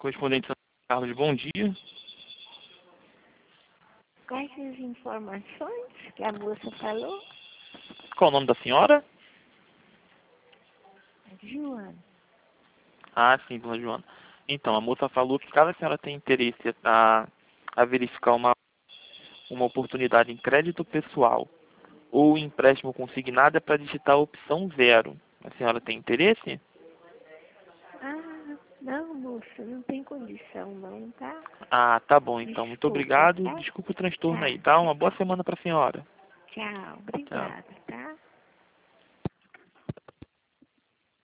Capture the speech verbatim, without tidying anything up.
Correspondente São Carlos, bom dia. Quais as informações que a moça falou? Qual o nome da senhora? Joana. Ah, sim, dona Joana. Então, a moça falou que caso a senhora tenha interesse a, a verificar uma, uma oportunidade em crédito pessoal ou empréstimo consignado, é para digitar a opção zero. A senhora tem interesse? Ah, não, moça, não tem condição não, tá? Ah, tá bom então. Muito Desculpa, obrigado. tá? Desculpa o transtorno Tá, aí, tá? Uma boa semana para a senhora. tchau, Tchau. obrigada.